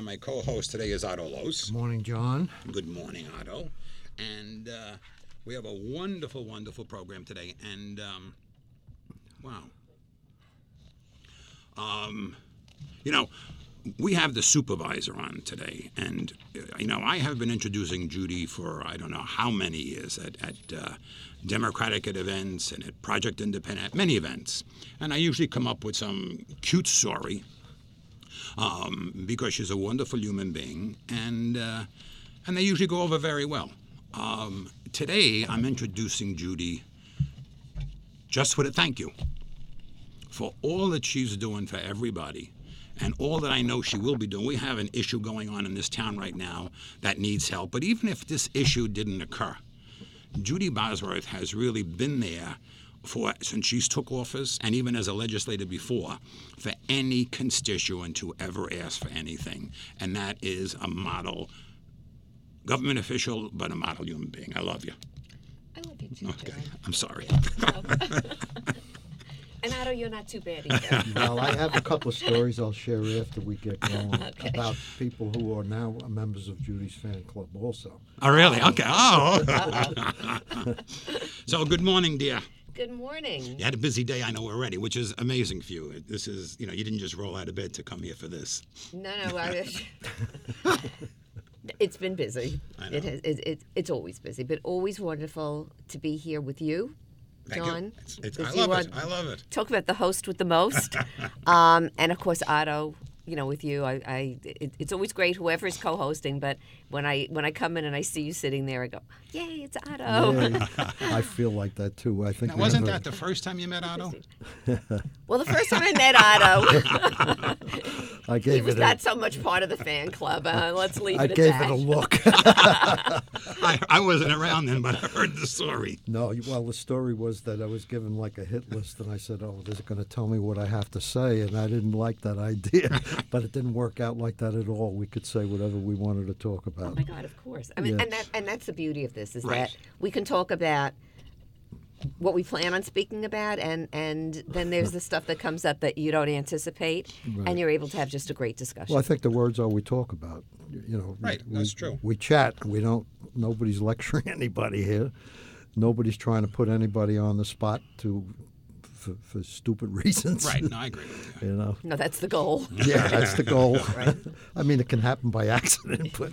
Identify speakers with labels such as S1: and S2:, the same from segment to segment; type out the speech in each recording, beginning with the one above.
S1: My co-host today is Otto Los.
S2: Good morning, John.
S1: Good morning, Otto. And we have a wonderful, wonderful program today. And, wow. We have the supervisor on today. And, I have been introducing Judy for I don't know how many years at Democratic at events and at Project Independent, many events. And I usually come up with some cute story because she's a wonderful human being. And they usually go over very well. Today, I'm introducing Judy just with a thank you for all that she's doing for everybody and all that I know she will be doing. We have an issue going on in this town right now that needs help. But even if this issue didn't occur, Judy Bosworth has really been there since she's took office, and even as a legislator before, for any constituent who ever asked for anything. And that is a model government official, but a model human being. I love you.
S3: I love you too,
S1: Okay,
S3: John.
S1: I'm sorry.
S3: And Otto, you're not too bad either.
S2: Well, I have a couple of stories I'll share after we get going
S3: Okay.
S2: about people who are now members of Judy's fan club also.
S1: Oh, really? Okay. Oh. So, good morning, dear.
S3: Good morning.
S1: You had a busy day, I know already, which is amazing for you. This is, you didn't just roll out of bed to come here for this.
S3: No, it's been busy.
S1: I know.
S3: It's always busy, but always wonderful to be here with you,
S1: Thank
S3: John.
S1: you. I
S3: Because
S1: love
S3: you
S1: it. I love it.
S3: Talk about the host with the most, and of course Otto. With you, it's always great whoever is co-hosting. But when I come in and I see you sitting there, I go, "Yay, it's Otto!"
S2: Yeah, I feel like that too. I think
S1: Now, wasn't that the first time you met Otto?
S3: Well, the first time I met Otto,
S2: I
S3: he
S2: gave
S3: was
S2: it
S3: not so much part of the fan club. Let's leave
S2: I
S3: it at
S2: gave
S3: that.
S2: it a look.
S1: I wasn't around then, but I heard the story.
S2: No, well, the story was that I was given like a hit list, and I said, "Oh, this is going to tell me what I have to say," and I didn't like that idea. But it didn't work out like that at all. We could say whatever we wanted to talk about.
S3: Oh my God, of course. I mean,
S2: Yeah.
S3: and that's the beauty of this is
S1: Right.
S3: that we can talk about what we plan on speaking about, and then there's the stuff that comes up that you don't anticipate,
S2: Right.
S3: and you're able to have just a great discussion.
S2: Well, I think the words are we talk about.
S1: Right, that's true.
S2: We chat. We don't. Nobody's lecturing anybody here. Nobody's trying to put anybody on the spot for stupid reasons.
S1: Right, no, I agree with you.
S3: No, that's the goal.
S2: Yeah, that's the goal. I mean, it can happen by accident, but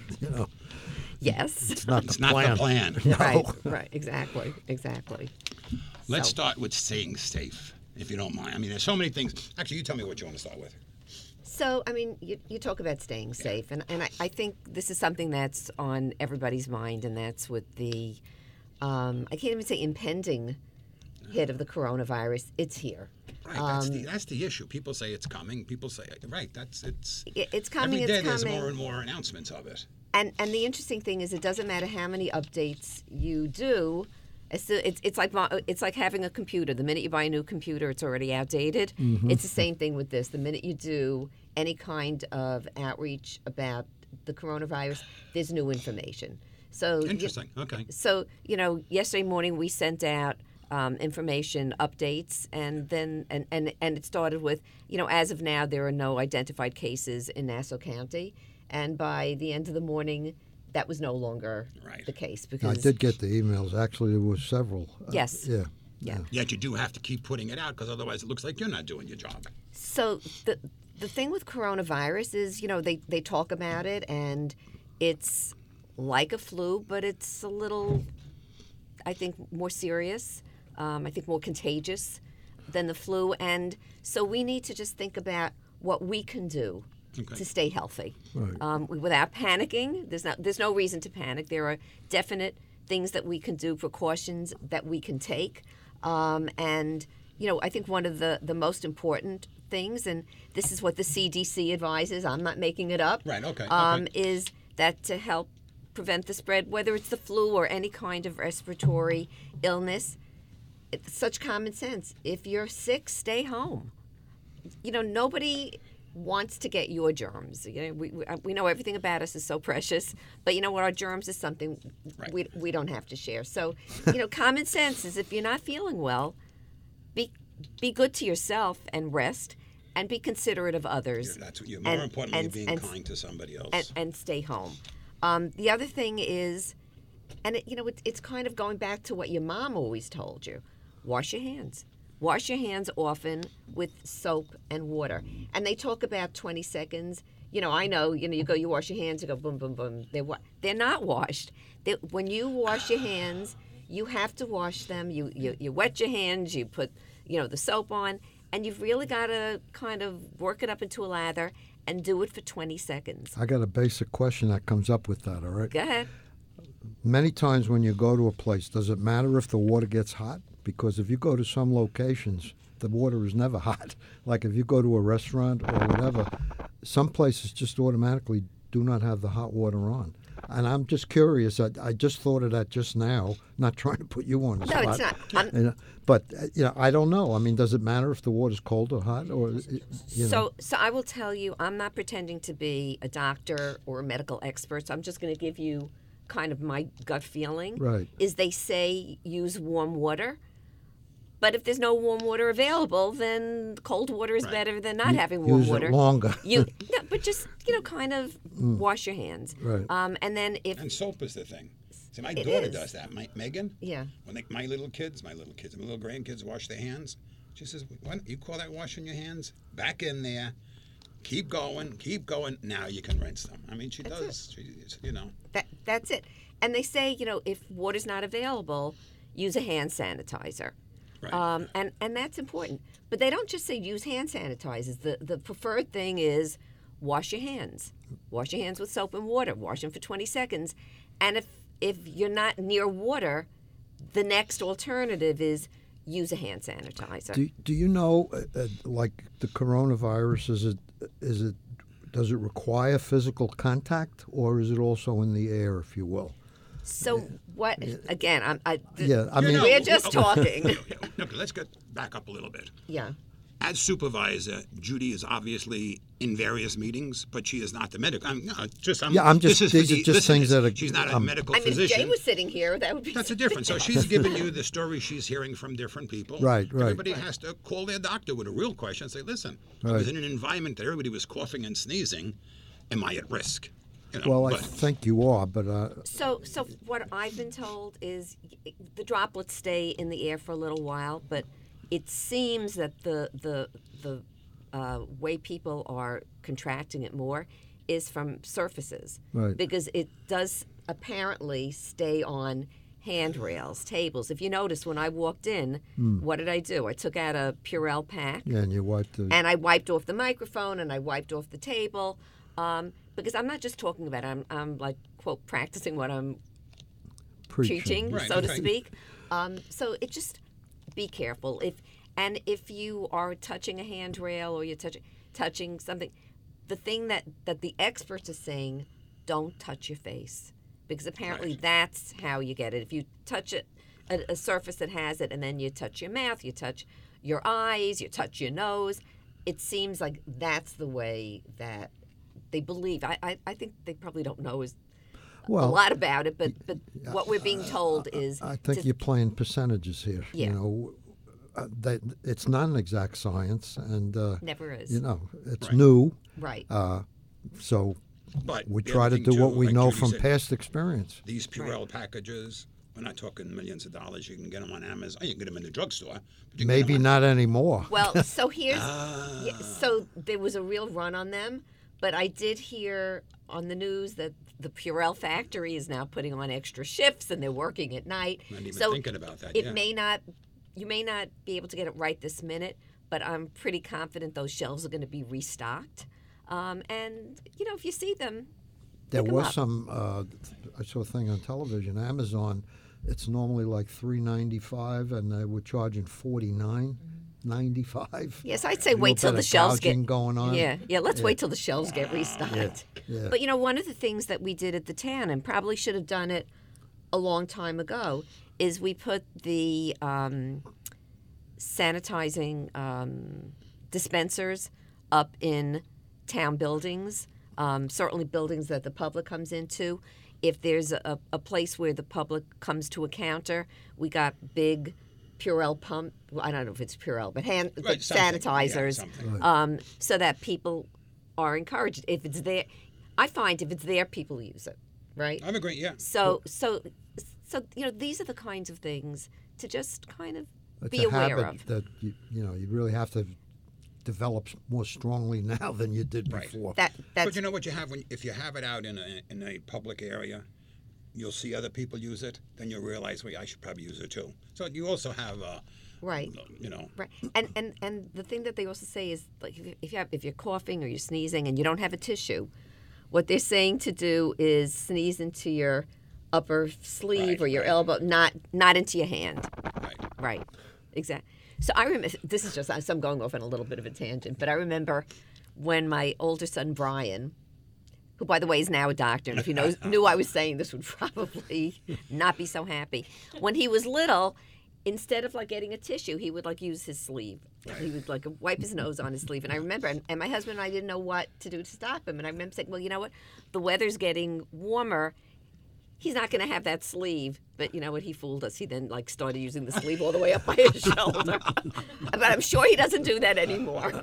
S3: Yes.
S2: it's not
S1: It's
S2: the
S1: not
S2: plan.
S1: the plan.
S3: Right. Right. Exactly.
S1: Let's
S3: So-
S1: start with staying safe, if you don't mind. I mean, there's so many things. Actually, you tell me what you want to start with.
S3: So, I mean, you talk about staying safe, and I think this is something that's on everybody's mind, and that's with the, I can't even say impending hit of the coronavirus. It's here.
S1: Right, that's the issue. People say it's coming. People say, right,
S3: It's coming.
S1: every day
S3: It's
S1: there's
S3: coming.
S1: more and more announcements of it.
S3: And the interesting thing is, it doesn't matter how many updates you do. It's like having a computer. The minute you buy a new computer, it's already outdated.
S2: Mm-hmm.
S3: It's the same thing with this. The minute you do any kind of outreach about the coronavirus, there's new information. So
S1: Interesting. Okay.
S3: So yesterday morning we sent out information updates, and then and it started with as of now there are no identified cases in Nassau County, and by the end of the morning that was no longer
S1: Right.
S3: the case
S2: I
S3: because
S2: did get the emails. Actually, there were several.
S3: Yes.
S2: Yeah.
S3: Yeah.
S1: Yet you do have to keep putting it out because otherwise it looks like you're not doing your job.
S3: So the thing with coronavirus is they talk about it and it's like a flu, but it's a little, I think, more serious. I think more contagious than the flu, and so we need to just think about what we can do
S1: Okay.
S3: to stay healthy
S2: Right.
S3: without panicking. There's no reason to panic. There are definite things that we can do, precautions that we can take, and I think one of the most important things, and this is what the CDC advises. I'm not making it up.
S1: Right, okay,
S3: Is that to help prevent the spread, whether it's the flu or any kind of respiratory illness. It's such common sense. If you're sick, stay home. Nobody wants to get your germs. We know everything about us is so precious, but our germs is something
S1: Right.
S3: we don't have to share. So, common sense is if you're not feeling well, be good to yourself and rest. and be considerate of others.
S1: That's what you're more importantly being kind to somebody else.
S3: And stay home. The other thing is, and it's kind of going back to what your mom always told you: wash your hands. Wash your hands often with soap and water. And they talk about 20 seconds. I know, you wash your hands, you go boom, boom, boom. They're not washed. When you wash your hands, you have to wash them. You wet your hands, you put, the soap on, and you've really got to kind of work it up into a lather and do it for 20 seconds.
S2: I got a basic question that comes up with that, all right?
S3: Go ahead.
S2: Many times when you go to a place, does it matter if the water gets hot? Because if you go to some locations, the water is never hot. Like if you go to a restaurant or whatever, some places just automatically do not have the hot water on. And I'm just curious. I just thought of that just now, not trying to put you on the spot.
S3: No, it's not.
S2: But I don't know. I mean, does it matter if the water's cold or hot? So
S3: I will tell you, I'm not pretending to be a doctor or a medical expert. So I'm just going to give you kind of my gut feeling.
S2: Right.
S3: Is they say use warm water. But if there's no warm water available, then cold water is better than not having warm water.
S2: Use it longer.
S3: But just kind of wash your hands.
S2: Right.
S3: And then
S1: and soap is the thing. See, my daughter does that. Megan.
S3: Yeah.
S1: When my little grandkids wash their hands, she says, "What you call that washing your hands? Back in there, keep going. Now you can rinse them." I mean, she does.
S3: That's it. And they say, if water's not available, use a hand sanitizer.
S1: Right.
S3: And that's important. But they don't just say use hand sanitizers. The preferred thing is wash your hands. Wash your hands with soap and water. Wash them for 20 seconds. And if you're not near water, the next alternative is use a hand sanitizer.
S2: Do you know, like the coronavirus, does it require physical contact, or is it also in the air, if you will?
S3: So what? Again,
S2: we're
S3: just talking.
S1: No, let's get back up a little bit.
S3: Yeah.
S1: As supervisor, Judy is obviously in various meetings, but she is not the medical. These are just things that are. She's not a medical physician.
S3: If Jay was sitting here, that would be.
S1: That's a difference. So she's giving you the story she's hearing from different people.
S2: Right.
S1: Everybody has to call their doctor with a real question and say, "Listen, I was in an environment that everybody was coughing and sneezing. Am I at risk?"
S2: I think you are, but...
S3: So what I've been told is the droplets stay in the air for a little while, but it seems that the way people are contracting it more is from surfaces.
S2: Right.
S3: Because it does apparently stay on handrails, tables. If you notice, when I walked in, what did I do? I took out a Purell pack.
S2: Yeah, and you wiped it.
S3: And I wiped off the microphone, and I wiped off the table. Because I'm not just talking about it, I'm like, quote, practicing what I'm preaching, so to speak. So it just be careful. If you are touching a handrail or you're touching something, the thing that the experts are saying, don't touch your face. Because apparently that's how you get it. If you touch a surface that has it, and then you touch your mouth, you touch your eyes, you touch your nose, it seems like that's the way that they believe. I think they probably don't know a lot about it, but what we're being told is...
S2: I think you're playing percentages here.
S3: Yeah.
S2: It's not an exact science, and...
S3: never is.
S2: It's new.
S3: Right.
S2: So
S1: but
S2: we try to do what we know from past experience.
S1: These Purell packages, we're not talking millions of dollars. You can get them on Amazon. You can get them in the drugstore.
S2: Maybe not anymore.
S3: Well, so here's... so there was a real run on them. But I did hear on the news that the Purell factory is now putting on extra shifts and they're working at night.
S1: I'm not even thinking about that.
S3: You may not be able to get it right this minute, but I'm pretty confident those shelves are going to be restocked. And if you see them,
S2: there was
S3: up.
S2: some. I saw a thing on television. Amazon, it's normally like $3.95, and they were charging $49.95.
S3: Yes, I'd say wait till the shelves get
S2: going on.
S3: Yeah. Let's wait till the shelves get restocked.
S2: Yeah.
S3: But one of the things that we did at the town, and probably should have done it a long time ago, is we put the sanitizing dispensers up in town buildings, certainly buildings that the public comes into. If there's a place where the public comes to a counter, we got big Purell pump. Well, I don't know if it's Purell, but
S1: Right, something.
S3: sanitizers,
S1: Yeah, something.
S3: so that people are encouraged. If it's there, I find if it's there, people use it, right?
S1: I'm agreeing. Yeah.
S3: So these are the kinds of things to just kind of
S2: It's
S3: be
S2: a
S3: aware
S2: habit
S3: of.
S2: that you really have to develop more strongly now than you did
S1: Right.
S2: before.
S3: That's
S1: But you know what you have if you have it out in a public area, you'll see other people use it. Then you'll realize, wait, I should probably use it too. So you also have,
S3: right. Right, and the thing that they also say is, like, if you're coughing or you're sneezing and you don't have a tissue, what they're saying to do is sneeze into your upper sleeve
S1: Right,
S3: or your
S1: right.
S3: elbow, not into your hand.
S1: Right.
S3: Right, exactly. So I remember, this is just, I'm going off on a little bit of a tangent, but I remember when my older son Brian, who, by the way, is now a doctor, and if he knew I was saying this, would probably not be so happy. When he was little, instead of like getting a tissue, he would like use his sleeve. He would like wipe his nose on his sleeve. And I remember, and my husband and I didn't know what to do to stop him. And I remember saying, well, you know what? The weather's getting warmer. He's not going to have that sleeve. But you know what? He fooled us. He then like started using the sleeve all the way up by his shoulder. But I'm sure he doesn't do that anymore.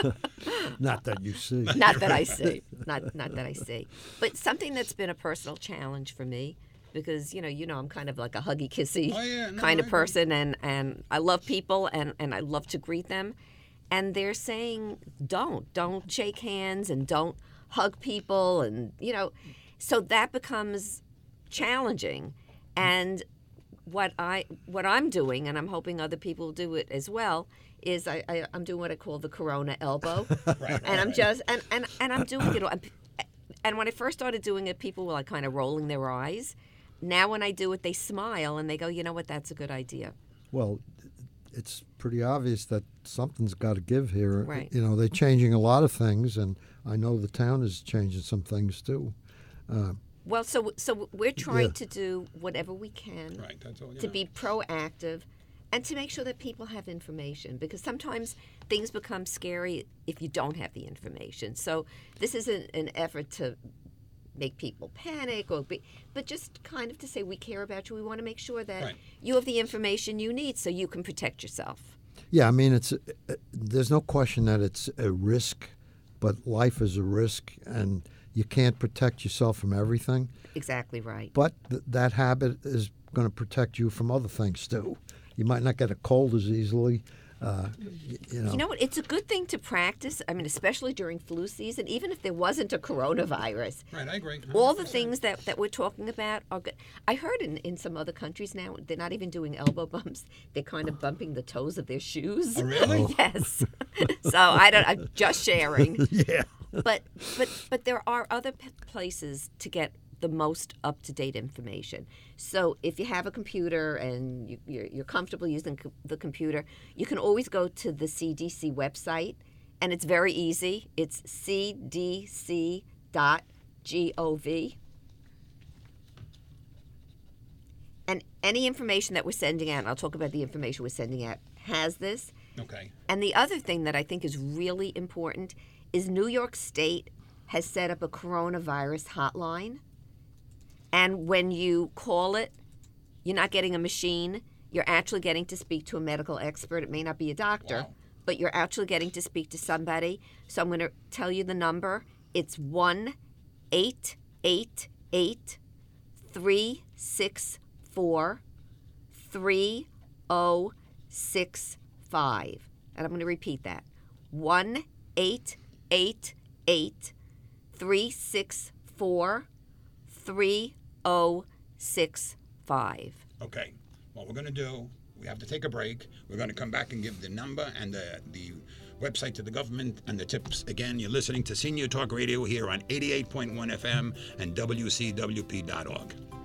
S2: Not that you see.
S3: Not that I see. Not that I see. But something that's been a personal challenge for me, because you know I'm kind of like a huggy kissy kind of person, and I love people and I love to greet them, and they're saying don't shake hands and don't hug people, and so that becomes challenging. And what I'm doing, and I'm hoping other people will do it as well, is I'm doing what I call the Corona elbow,
S1: Right.
S3: and I'm just and I'm doing it. And when I first started doing it, people were like kind of rolling their eyes. Now when I do it, they smile and they go, you know what, that's a good idea.
S2: Well, it's pretty obvious that something's got to give here.
S3: Right.
S2: They're changing a lot of things, and I know the town is changing some things too.
S3: Well, so we're trying to do whatever we can
S1: Right. That's all.
S3: to be proactive and to make sure that people have information, because sometimes things become scary if you don't have the information. So this isn't an effort to make people panic but just kind of to say we care about you. We want to make sure that
S1: Right.
S3: you have the information you need so you can protect yourself.
S2: Yeah, I mean, there's no question that it's a risk, but life is a risk, and you can't protect yourself from everything.
S3: Exactly right.
S2: But that habit is going to protect you from other things too. You might not get a cold as easily. You know
S3: what? It's a good thing to practice. I mean, especially during flu season, even if there wasn't a coronavirus.
S1: Right. I agree.
S3: All the
S1: 100%.
S3: things that we're talking about are good. I heard in some other countries now, they're not even doing elbow bumps. They're kind of bumping the toes of their shoes.
S1: Oh, really?
S3: Yes. So I'm just sharing.
S2: Yeah.
S3: But there are other places to get the most up-to-date information. So if you have a computer and you're comfortable using the computer, you can always go to the CDC website, and it's very easy. It's cdc.gov. And any information that we're sending out, and I'll talk about the information we're sending out, has this.
S1: Okay.
S3: And the other thing that I think is really important is New York State has set up a coronavirus hotline. And when you call it, you're not getting a machine. You're actually getting to speak to a medical expert. It may not be a doctor,
S1: Wow.
S3: but you're actually getting to speak to somebody. So I'm going to tell you the number. It's 1-888-364-3065. And I'm going to repeat that. 1-888-364-3065.
S1: Okay. What we're going to do, we have to take a break. We're going to come back and give the number and the website to the government and the tips. Again, you're listening to Senior Talk Radio here on 88.1 FM and WCWP.org.